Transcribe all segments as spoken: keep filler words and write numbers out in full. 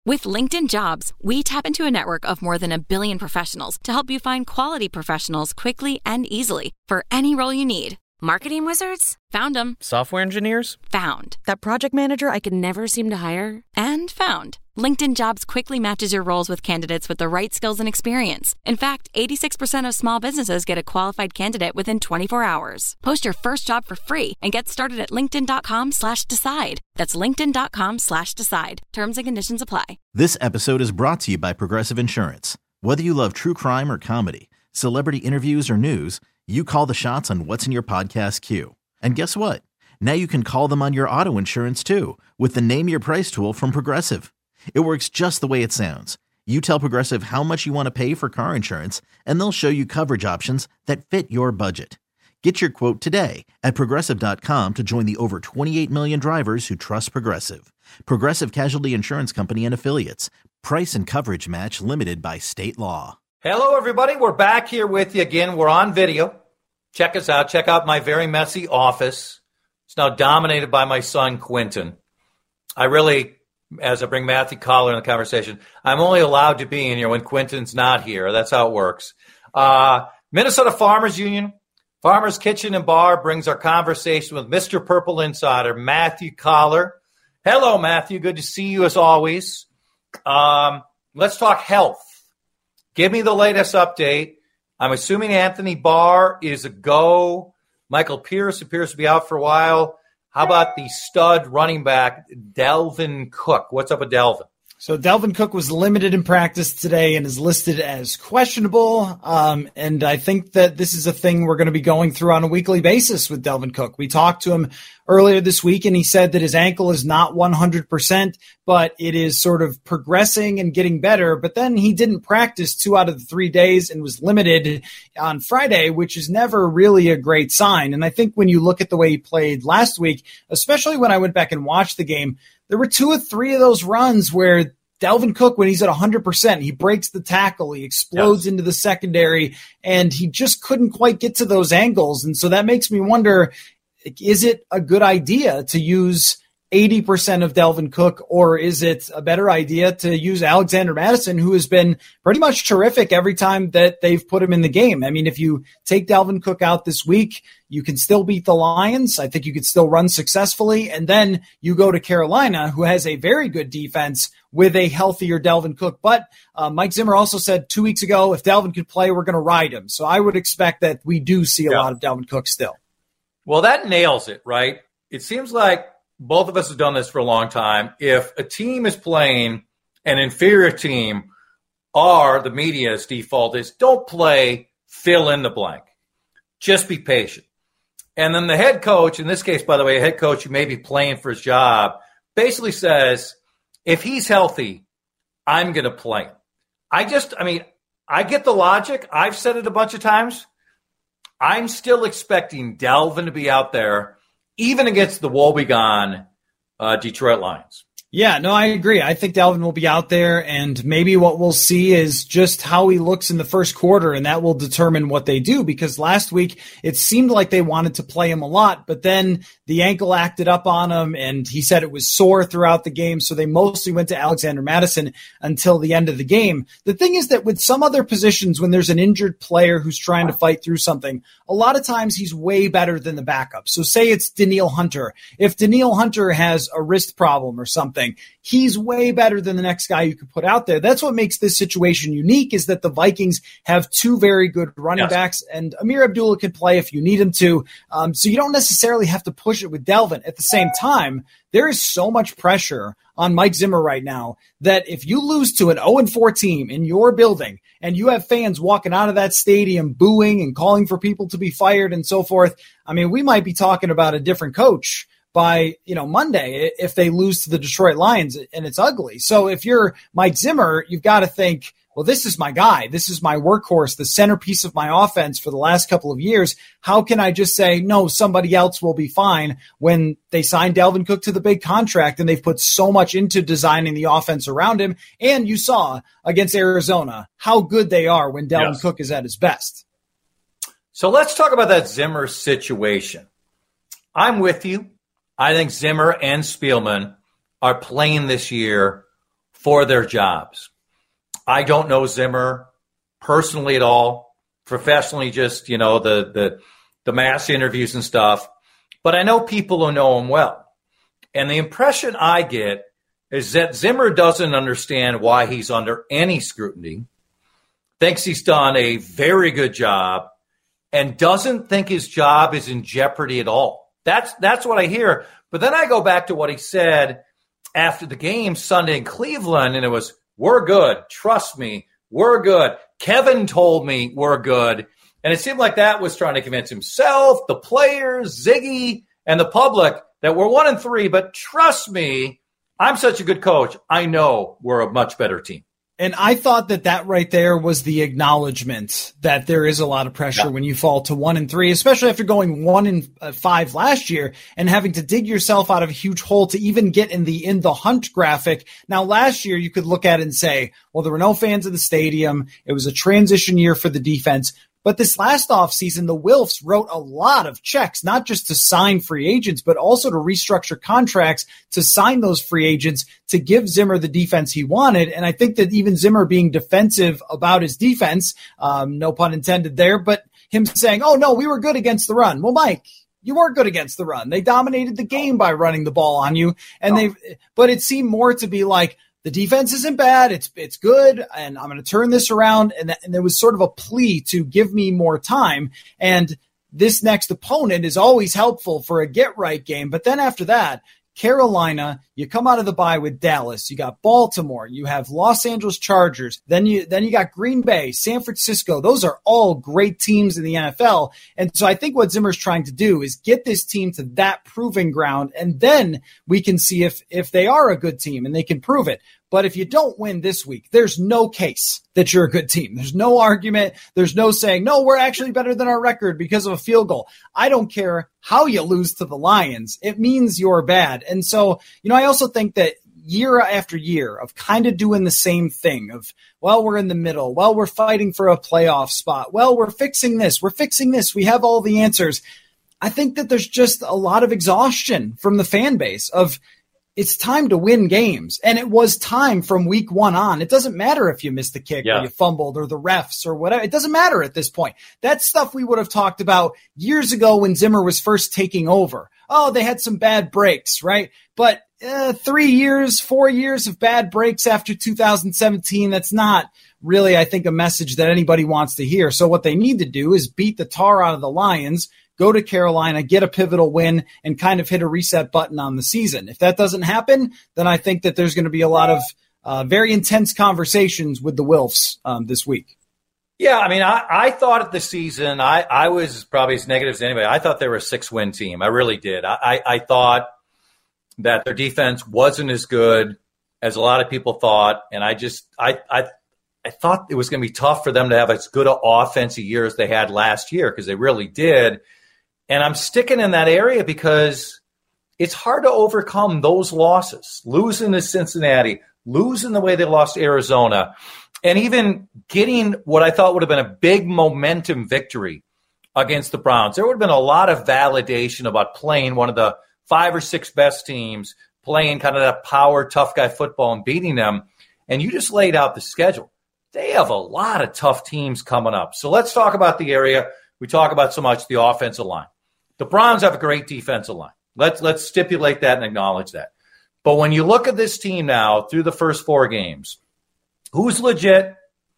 With LinkedIn Jobs, we tap into a network of more than a billion professionals to help you find quality professionals quickly and easily for any role you need. Marketing wizards? Found them. Software engineers? Found. That project manager I could never seem to hire? And found. LinkedIn Jobs quickly matches your roles with candidates with the right skills and experience. In fact, eighty-six percent of small businesses get a qualified candidate within twenty-four hours. Post your first job for free and get started at linkedin.com slash decide. That's linkedin.com slash decide. Terms and conditions apply. This episode is brought to you by Progressive Insurance. Whether you love true crime or comedy, celebrity interviews or news, you call the shots on what's in your podcast queue. And guess what? Now you can call them on your auto insurance too with the Name Your Price tool from Progressive. It works just the way it sounds. You tell Progressive how much you want to pay for car insurance, and they'll show you coverage options that fit your budget. Get your quote today at Progressive dot com to join the over twenty-eight million drivers who trust Progressive. Progressive Casualty Insurance Company and Affiliates. Price and coverage match limited by state law. Hello, everybody. We're back here with you again. We're on video. Check us out. Check out my very messy office. It's now dominated by my son, Quentin. I really... As I bring Matthew Coller in the conversation, I'm only allowed to be in here when Quentin's not here. That's how it works. Uh, Minnesota Farmers Union, Farmers Kitchen and Bar brings our conversation with Mister Purple Insider, Matthew Coller. Hello, Matthew. Good to see you as always. Um, let's talk health. Give me the latest update. I'm assuming Anthony Barr is a go. Michael Pierce appears to be out for a while. How about the stud running back, Dalvin Cook? What's up with Dalvin? So Dalvin Cook was limited in practice today and is listed as questionable. Um, and I think that this is a thing we're going to be going through on a weekly basis with Dalvin Cook. We talked to him earlier this week, and he said that his ankle is not one hundred percent, but it is sort of progressing and getting better. But then he didn't practice two out of the three days and was limited on Friday, which is never really a great sign. And I think when you look at the way he played last week, especially when I went back and watched the game, there were two or three of those runs where Dalvin Cook, when he's at one hundred percent, he breaks the tackle, he explodes yes. into the secondary, and he just couldn't quite get to those angles. And so that makes me wonder, is it a good idea to use eighty percent of Dalvin Cook, or is it a better idea to use Alexander Mattison, who has been pretty much terrific every time that they've put him in the game? I mean, if you take Dalvin Cook out this week, you can still beat the Lions. I think you could still run successfully. And then you go to Carolina, who has a very good defense with a healthier Dalvin Cook. But uh, Mike Zimmer also said two weeks ago, if Dalvin could play, we're going to ride him. So I would expect that we do see a yeah. lot of Dalvin Cook still. Well, that nails it, right? It seems like both of us have done this for a long time. If a team is playing an inferior team, or the media's default is don't play, fill in the blank. Just be patient. And then the head coach, in this case, by the way, a head coach who may be playing for his job, basically says, if he's healthy, I'm going to play him. I just, I mean, I get the logic. I've said it a bunch of times. I'm still expecting Dalvin to be out there, even against the woebegone uh, Detroit Lions. Yeah, no, I agree. I think Dalvin will be out there, and maybe what we'll see is just how he looks in the first quarter, and that will determine what they do, because last week it seemed like they wanted to play him a lot, but then the ankle acted up on him, and he said it was sore throughout the game, so they mostly went to Alexander Mattison until the end of the game. The thing is that with some other positions, when there's an injured player who's trying to fight through something, a lot of times he's way better than the backup. So say it's Danielle Hunter. If Danielle Hunter has a wrist problem or something, he's way better than the next guy you could put out there. That's what makes this situation unique, is that the Vikings have two very good running yes. backs, and Amir Abdullah can play if you need him to. Um, so you don't necessarily have to push it with Dalvin. At the same time, there is so much pressure on Mike Zimmer right now that if you lose to an oh and four team in your building and you have fans walking out of that stadium booing and calling for people to be fired and so forth, I mean, we might be talking about a different coach by, you know, Monday if they lose to the Detroit Lions, and it's ugly. So if you're Mike Zimmer, you've got to think, well, this is my guy. This is my workhorse, the centerpiece of my offense for the last couple of years. How can I just say, no, somebody else will be fine, when they signed Dalvin Cook to the big contract and they've put so much into designing the offense around him? And you saw against Arizona how good they are when Dalvin yes. Cook is at his best. So let's talk about that Zimmer situation. I'm with you. I think Zimmer and Spielman are playing this year for their jobs. I don't know Zimmer personally at all, professionally, just, you know, the, the, the mass interviews and stuff. But I know people who know him well. And the impression I get is that Zimmer doesn't understand why he's under any scrutiny, thinks he's done a very good job, and doesn't think his job is in jeopardy at all. That's that's what I hear. But then I go back to what he said after the game Sunday in Cleveland, and it was, we're good. Trust me, we're good. Kevin told me we're good. And it seemed like that was trying to convince himself, the players, Ziggy, and the public that we're one and three. But trust me, I'm such a good coach. I know we're a much better team. And I thought that that right there was the acknowledgement that there is a lot of pressure yeah. when you fall to one and three, especially after going one and five last year and having to dig yourself out of a huge hole to even get in the in the hunt graphic. Now, last year you could look at it and say, well, there were no fans in the stadium. It was a transition year for the defense. But this last offseason, the Wilfs wrote a lot of checks, not just to sign free agents, but also to restructure contracts to sign those free agents to give Zimmer the defense he wanted. And I think that even Zimmer being defensive about his defense, um, no pun intended there, but him saying, oh, no, we were good against the run. Well, Mike, you weren't good against the run. They dominated the game by running the ball on you. And they, but it seemed more to be like, the defense isn't bad. It's it's good, and I'm going to turn this around. And, that, and there was sort of a plea to give me more time. And this next opponent is always helpful for a get-right game. But then after that, Carolina, you come out of the bye with Dallas. You got Baltimore. You have Los Angeles Chargers. Then you then you got Green Bay, San Francisco. Those are all great teams in the N F L. And so I think what Zimmer's trying to do is get this team to that proving ground, and then we can see if if they are a good team and they can prove it. But if you don't win this week, there's no case that you're a good team. There's no argument. There's no saying, no, we're actually better than our record because of a field goal. I don't care how you lose to the Lions. It means you're bad. And so, you know, I also think that year after year of kind of doing the same thing of, well, we're in the middle. Well, we're fighting for a playoff spot. Well, we're fixing this. We're fixing this. We have all the answers. I think that there's just a lot of exhaustion from the fan base of, it's time to win games. And it was time from week one on. It doesn't matter if you missed the kick yeah. or you fumbled or the refs or whatever. It doesn't matter at this point. That's stuff we would have talked about years ago when Zimmer was first taking over. Oh, they had some bad breaks, right? But uh, three years, four years of bad breaks after two thousand seventeen, that's not really, I think, a message that anybody wants to hear. So what they need to do is beat the tar out of the Lions, go to Carolina, get a pivotal win, and kind of hit a reset button on the season. If that doesn't happen, then I think that there's going to be a lot of uh, very intense conversations with the Wilfs um, this week. Yeah, I mean, I, I thought at the season, I, I was probably as negative as anybody. I thought they were a six-win team. I really did. I, I, I thought that their defense wasn't as good as a lot of people thought, and I just I I, I thought it was going to be tough for them to have as good an offensive year as they had last year, because they really did. And I'm sticking in that area because it's hard to overcome those losses, losing to Cincinnati, losing the way they lost to Arizona, and even getting what I thought would have been a big momentum victory against the Browns. There would have been a lot of validation about playing one of the five or six best teams, playing kind of that power, tough guy football and beating them. And you just laid out the schedule. They have a lot of tough teams coming up. So let's talk about the area we talk about so much, the offensive line. The Browns have a great defensive line. Let's let's stipulate that and acknowledge that. But when you look at this team now through the first four games, who's legit,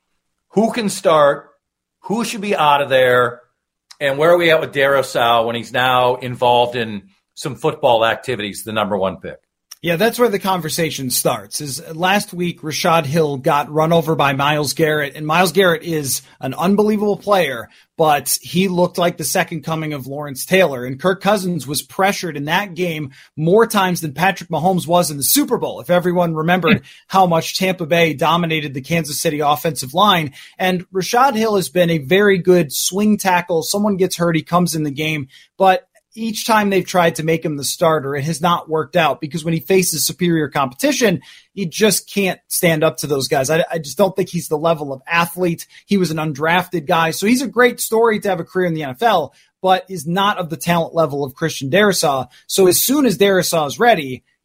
who can start, who should be out of there, and where are we at with Darrisaw when he's now involved in some football activities, the number one pick? Yeah, that's where the conversation starts. Is last week, Rashad Hill got run over by Myles Garrett, and Myles Garrett is an unbelievable player, but he looked like the second coming of Lawrence Taylor, and Kirk Cousins was pressured in that game more times than Patrick Mahomes was in the Super Bowl, if everyone remembered how much Tampa Bay dominated the Kansas City offensive line. And Rashad Hill has been a very good swing tackle. Someone gets hurt, he comes in the game, but each time they've tried to make him the starter, it has not worked out because when he faces superior competition, he just can't stand up to those guys. I, I just don't think he's the level of athlete. He was an undrafted guy. So he's a great story to have a career in the N F L, but is not of the talent level of Christian Darrisaw. So as soon as Darrisaw is ready,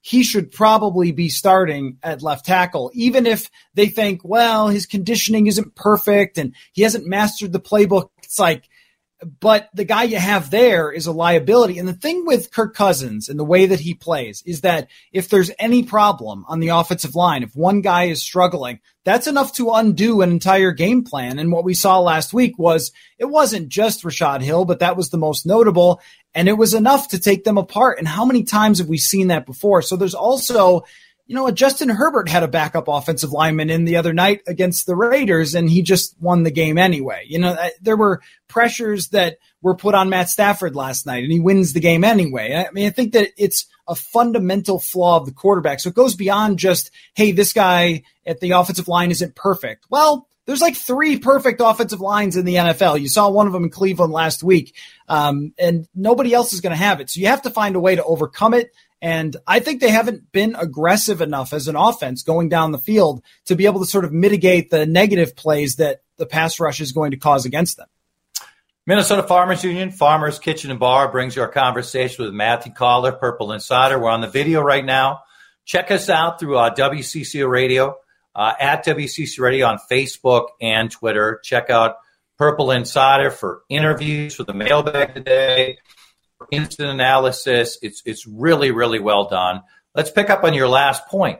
he should probably be starting at left tackle, even if they think, well, his conditioning isn't perfect and he hasn't mastered the playbook. It's like, but the guy you have there is a liability. And the thing with Kirk Cousins and the way that he plays is that if there's any problem on the offensive line, if one guy is struggling, that's enough to undo an entire game plan. And what we saw last week was it wasn't just Rashad Hill, but that was the most notable. And it was enough to take them apart. And how many times have we seen that before? So there's also, you know, Justin Herbert had a backup offensive lineman in the other night against the Raiders, and he just won the game anyway. You know, there were pressures that were put on Matt Stafford last night, and he wins the game anyway. I mean, I think that it's a fundamental flaw of the quarterback. So it goes beyond just, hey, this guy at the offensive line isn't perfect. Well, there's like three perfect offensive lines in the N F L. You saw one of them in Cleveland last week, um, and nobody else is going to have it. So you have to find a way to overcome it. And I think they haven't been aggressive enough as an offense going down the field to be able to sort of mitigate the negative plays that the pass rush is going to cause against them. Minnesota Farmers Union, Farmers Kitchen and Bar brings you our conversation with Matthew Coller, Purple Insider. We're on the video right now. Check us out through uh, W C C Radio, uh, at W C C Radio on Facebook and Twitter. Check out Purple Insider for interviews, for the mailbag today, instant analysis. It's it's really, really well done. Let's pick up on your last point.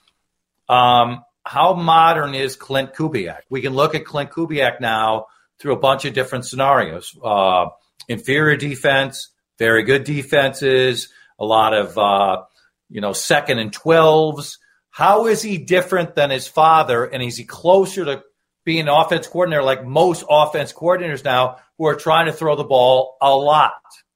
Um, how modern is Klint Kubiak? We can look at Klint Kubiak now through a bunch of different scenarios. Uh, inferior defense, very good defenses, a lot of uh, you know second and twelves. How is he different than his father, and is he closer to being an offense coordinator like most offense coordinators now who are trying to throw the ball a lot?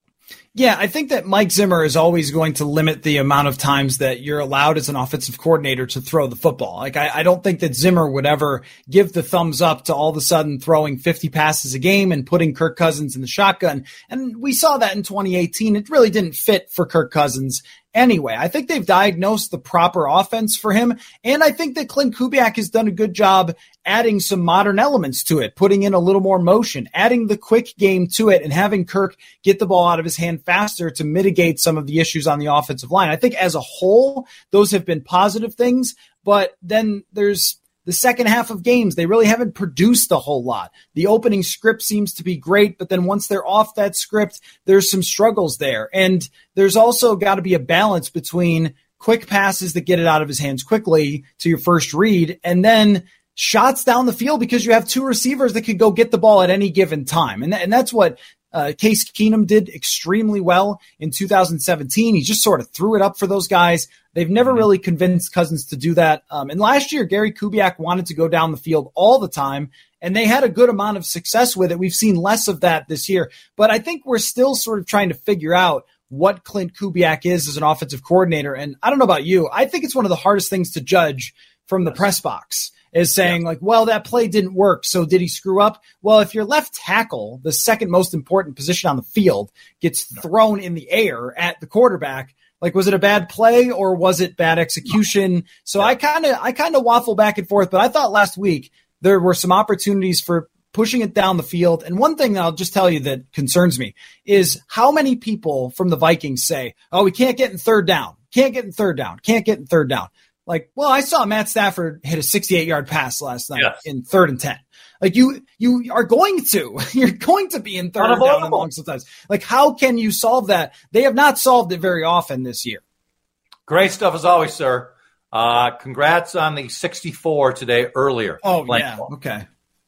Yeah, I think that Mike Zimmer is always going to limit the amount of times that you're allowed as an offensive coordinator to throw the football. Like, I, I don't think that Zimmer would ever give the thumbs up to all of a sudden throwing fifty passes a game and putting Kirk Cousins in the shotgun. And we saw that in twenty eighteen. It really didn't fit for Kirk Cousins anyway. I think they've diagnosed the proper offense for him. And I think that Klint Kubiak has done a good job adding some modern elements to it, putting in a little more motion, adding the quick game to it, and having Kirk get the ball out of his hand faster to mitigate some of the issues on the offensive line. I think as a whole, those have been positive things, but then there's the second half of games. They really haven't produced a whole lot. The opening script seems to be great, but then once they're off that script, there's some struggles there. And there's also got to be a balance between quick passes that get it out of his hands quickly to your first read, and then shots down the field because you have two receivers that could go get the ball at any given time. And, th- and that's what uh, Case Keenum did extremely well in two thousand seventeen. He just sort of threw it up for those guys. They've never mm-hmm. really convinced Cousins to do that. Um, and last year, Gary Kubiak wanted to go down the field all the time, and they had a good amount of success with it. We've seen less of that this year. But I think we're still sort of trying to figure out what Klint Kubiak is as an offensive coordinator. And I don't know about you. I think it's one of the hardest things to judge from the press box. Is saying yeah. like, well, that play didn't work, so did he screw up? Well, if your left tackle, the second most important position on the field, gets thrown in the air at the quarterback, like, was it a bad play or was it bad execution? So yeah. I kind of I kind of waffle back and forth, but I thought last week there were some opportunities for pushing it down the field. And one thing that I'll just tell you that concerns me is how many people from the Vikings say, oh, we can't get in third down, can't get in third down, can't get in third down. Like, well, I saw Matt Stafford hit a sixty-eight yard pass last night yes. in third and ten. Like, you you are going to. You're going to be in third and down and long sometimes. Like, how can you solve that? They have not solved it very often this year. Great stuff as always, sir. Uh, congrats on the sixty-four today earlier. Oh, yeah. Ball. Okay.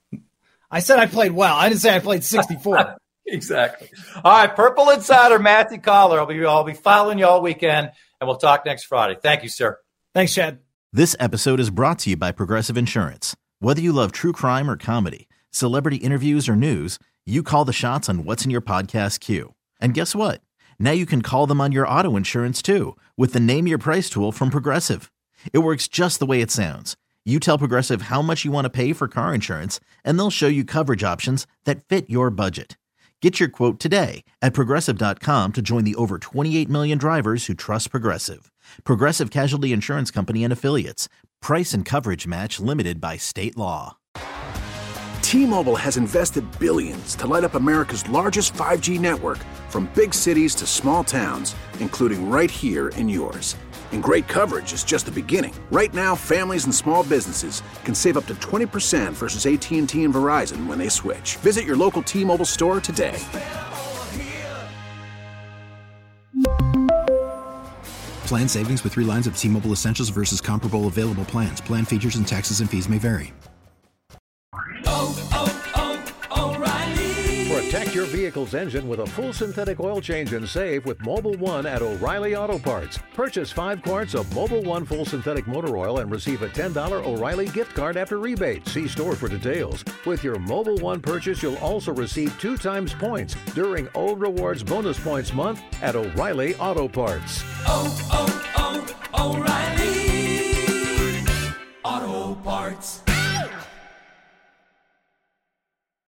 I said I played well. I didn't say I played sixty-four. Exactly. All right, Purple Insider, Matthew Coller. I'll be, I'll be following you all weekend, and we'll talk next Friday. Thank you, sir. Thanks, Chad. This episode is brought to you by Progressive Insurance. Whether you love true crime or comedy, celebrity interviews or news, you call the shots on what's in your podcast queue. And guess what? Now you can call them on your auto insurance too with the Name Your Price tool from Progressive. It works just the way it sounds. You tell Progressive how much you want to pay for car insurance, and they'll show you coverage options that fit your budget. Get your quote today at Progressive dot com to join the over twenty-eight million drivers who trust Progressive. Progressive Casualty Insurance Company and Affiliates. Price and coverage match limited by state law. T-Mobile has invested billions to light up America's largest five G network, from big cities to small towns, including right here in yours. And great coverage is just the beginning. Right now, families and small businesses can save up to twenty percent versus A T and T and Verizon when they switch. Visit your local T-Mobile store today. Plan savings with three lines of T-Mobile Essentials versus comparable available plans. Plan features and taxes and fees may vary. Oh, oh, oh, O'Reilly. Protect your vehicle's engine with a full synthetic oil change and save with Mobil one at O'Reilly Auto Parts. Purchase five quarts of Mobil one full synthetic motor oil and receive a ten dollars O'Reilly gift card after rebate. See store for details. With your Mobil one purchase, you'll also receive two times points during O Rewards Bonus Points Month at O'Reilly Auto Parts. Oh, oh, oh, O'Reilly.